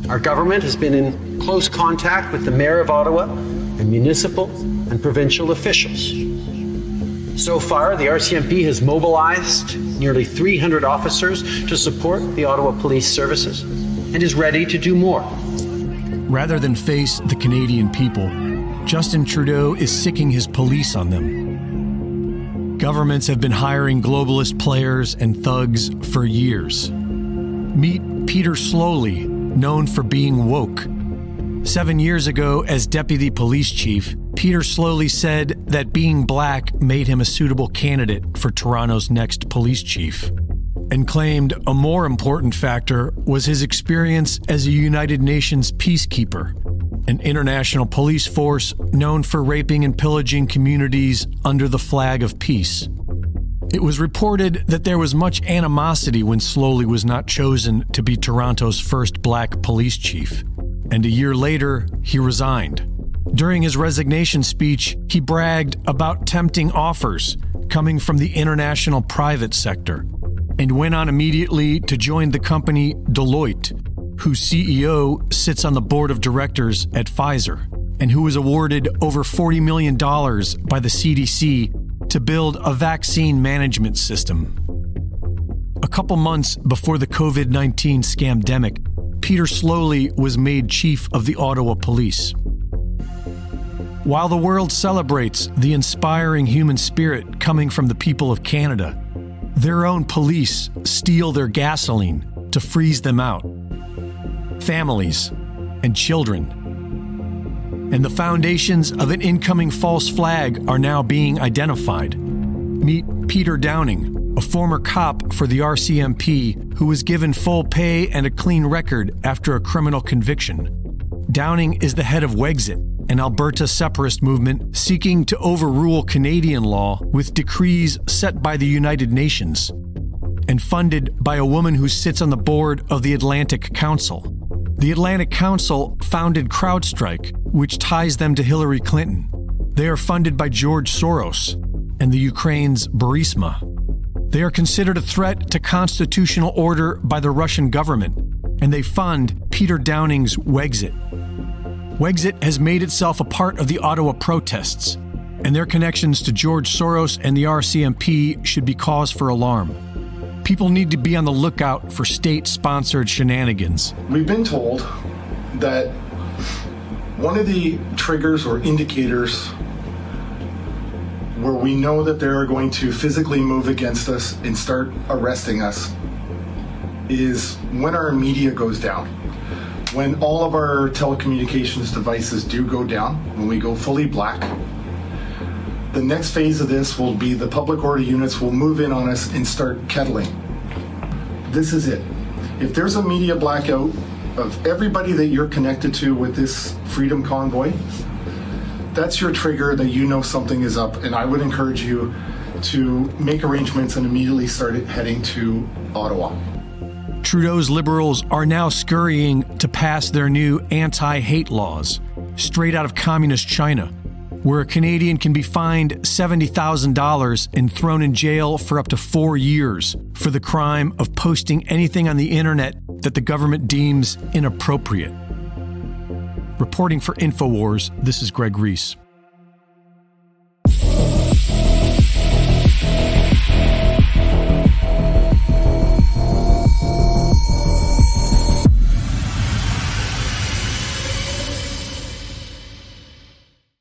Our government has been in close contact with the Mayor of Ottawa and municipal and provincial officials. So far, the RCMP has mobilized nearly 300 officers to support the Ottawa Police Services and is ready to do more. Rather than face the Canadian people, Justin Trudeau is sicking his police on them. Governments have been hiring globalist players and thugs for years. Meet Peter Slowly, known for being woke. 7 years ago, as deputy police chief, Peter Slowly said that being black made him a suitable candidate for Toronto's next police chief, and claimed a more important factor was his experience as a United Nations peacekeeper, an international police force known for raping and pillaging communities under the flag of peace. It was reported that there was much animosity when Slowly was not chosen to be Toronto's first black police chief, and a year later, he resigned. During his resignation speech, he bragged about tempting offers coming from the international private sector, and went on immediately to join the company Deloitte, whose CEO sits on the board of directors at Pfizer, and who was awarded over $40 million by the CDC to build a vaccine management system. A couple months before the COVID-19 scamdemic, Peter Slowly was made chief of the Ottawa Police. While the world celebrates the inspiring human spirit coming from the people of Canada, their own police steal their gasoline to freeze them out. Families and children. And the foundations of an incoming false flag are now being identified. Meet Peter Downing, a former cop for the RCMP who was given full pay and a clean record after a criminal conviction. Downing is the head of Wexit, an Alberta separatist movement seeking to overrule Canadian law with decrees set by the United Nations, and funded by a woman who sits on the board of the Atlantic Council. The Atlantic Council founded CrowdStrike, which ties them to Hillary Clinton. They are funded by George Soros and the Ukraine's Burisma. They are considered a threat to constitutional order by the Russian government, and they fund Peter Downing's Wexit. Wexit has made itself a part of the Ottawa protests, and their connections to George Soros and the RCMP should be cause for alarm. People need to be on the lookout for state-sponsored shenanigans. We've been told that one of the triggers or indicators where we know that they're going to physically move against us and start arresting us is when our media goes down. When all of our telecommunications devices do go down, when we go fully black, the next phase of this will be the public order units will move in on us and start kettling. This is it. If there's a media blackout of everybody that you're connected to with this Freedom Convoy, that's your trigger that you know something is up, and I would encourage you to make arrangements and immediately start heading to Ottawa. Trudeau's Liberals are now scurrying to pass their new anti-hate laws, straight out of communist China, where a Canadian can be fined $70,000 and thrown in jail for up to 4 years for the crime of posting anything on the internet that the government deems inappropriate. Reporting for InfoWars, this is Greg Reese.